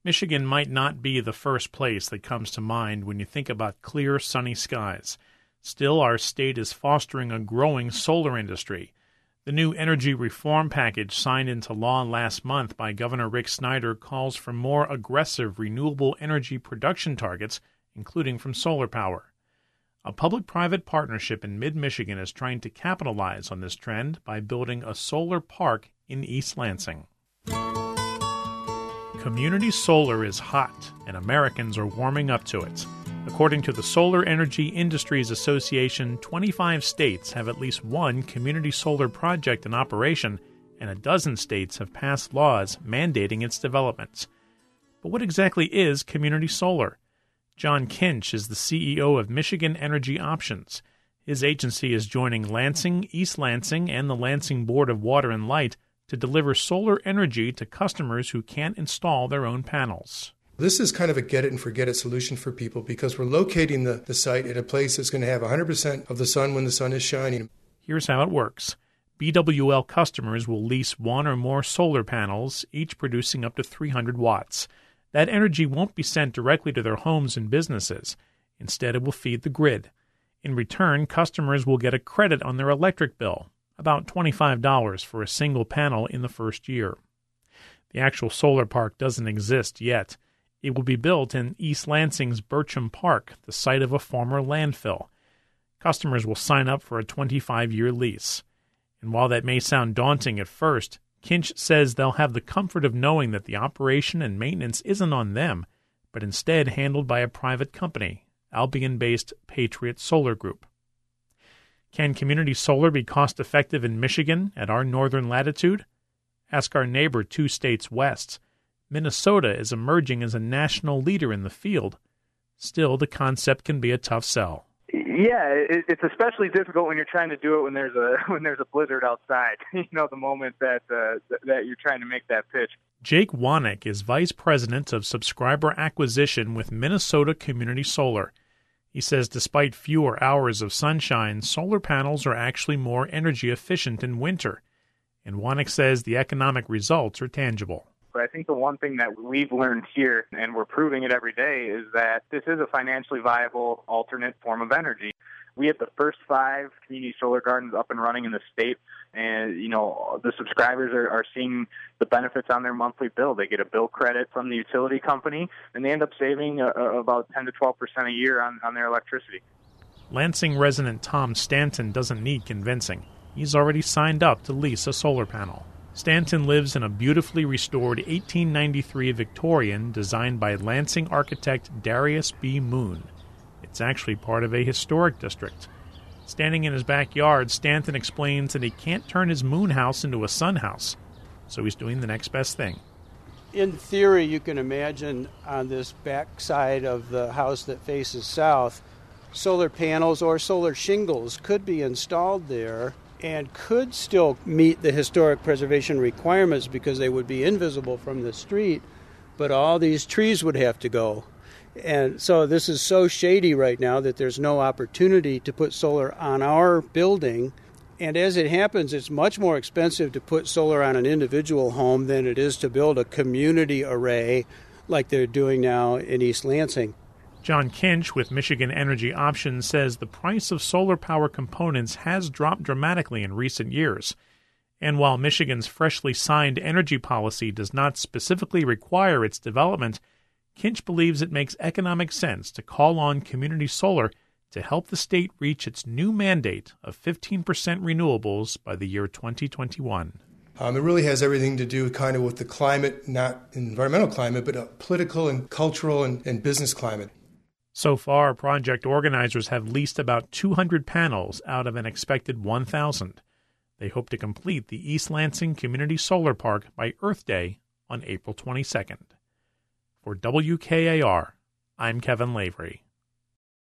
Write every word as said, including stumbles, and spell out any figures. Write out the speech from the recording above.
Michigan might not be the first place that comes to mind when you think about clear, sunny skies. Still, our state is fostering a growing solar industry. The new energy reform package signed into law last month by Governor Rick Snyder calls for more aggressive renewable energy production targets, including from solar power. A public-private partnership in mid-Michigan is trying to capitalize on this trend by building a solar park in East Lansing. Community solar is hot, and Americans are warming up to it. According to the Solar Energy Industries Association, twenty-five states have at least one community solar project in operation, and a dozen states have passed laws mandating its development. But what exactly is community solar? John Kinch is the C E O of Michigan Energy Options. His agency is joining Lansing, East Lansing, and the Lansing Board of Water and Light to deliver solar energy to customers who can't install their own panels. This is kind of a get-it-and-forget-it solution for people because we're locating the, the site at a place that's going to have one hundred percent of the sun when the sun is shining. Here's how it works. B W L customers will lease one or more solar panels, each producing up to three hundred watts. That energy won't be sent directly to their homes and businesses. Instead, it will feed the grid. In return, customers will get a credit on their electric bill, about twenty-five dollars for a single panel in the first year. The actual solar park doesn't exist yet. It will be built in East Lansing's Bircham Park, the site of a former landfill. Customers will sign up for a twenty-five-year lease. And while that may sound daunting at first, Kinch says they'll have the comfort of knowing that the operation and maintenance isn't on them, but instead handled by a private company, Albion-based Patriot Solar Group. Can community solar be cost-effective in Michigan at our northern latitude? Ask our neighbor two states west. Minnesota is emerging as a national leader in the field. Still, the concept can be a tough sell. Yeah, it's especially difficult when you're trying to do it when there's a when there's a blizzard outside. You know, the moment that uh, that you're trying to make that pitch. Jake Wanek is vice president of subscriber acquisition with Minnesota Community Solar. He says despite fewer hours of sunshine, solar panels are actually more energy efficient in winter. And Wanek says the economic results are tangible. But I think the one thing that we've learned here, and we're proving it every day, is that this is a financially viable alternate form of energy. We have the first five community solar gardens up and running in the state, and you know the subscribers are, are seeing the benefits on their monthly bill. They get a bill credit from the utility company, and they end up saving uh, about ten to twelve percent a year on, on their electricity. Lansing resident Tom Stanton doesn't need convincing. He's already signed up to lease a solar panel. Stanton lives in a beautifully restored eighteen ninety-three Victorian designed by Lansing architect Darius B. Moon. It's actually part of a historic district. Standing in his backyard, Stanton explains that he can't turn his moon house into a sun house, so he's doing the next best thing. In theory, you can imagine on this back side of the house that faces south, solar panels or solar shingles could be installed there and could still meet the historic preservation requirements because they would be invisible from the street, but all these trees would have to go. And so this is so shady right now that there's no opportunity to put solar on our building. And as it happens, it's much more expensive to put solar on an individual home than it is to build a community array like they're doing now in East Lansing. John Kinch with Michigan Energy Options says the price of solar power components has dropped dramatically in recent years. And while Michigan's freshly signed energy policy does not specifically require its development, Kinch believes it makes economic sense to call on community solar to help the state reach its new mandate of fifteen percent renewables by the year twenty twenty-one. Um, it really has everything to do kind of with the climate, not environmental climate, but a political and cultural and, and business climate. So far, project organizers have leased about two hundred panels out of an expected one thousand. They hope to complete the East Lansing Community Solar Park by Earth Day on April twenty-second. For W K A R, I'm Kevin Lavery.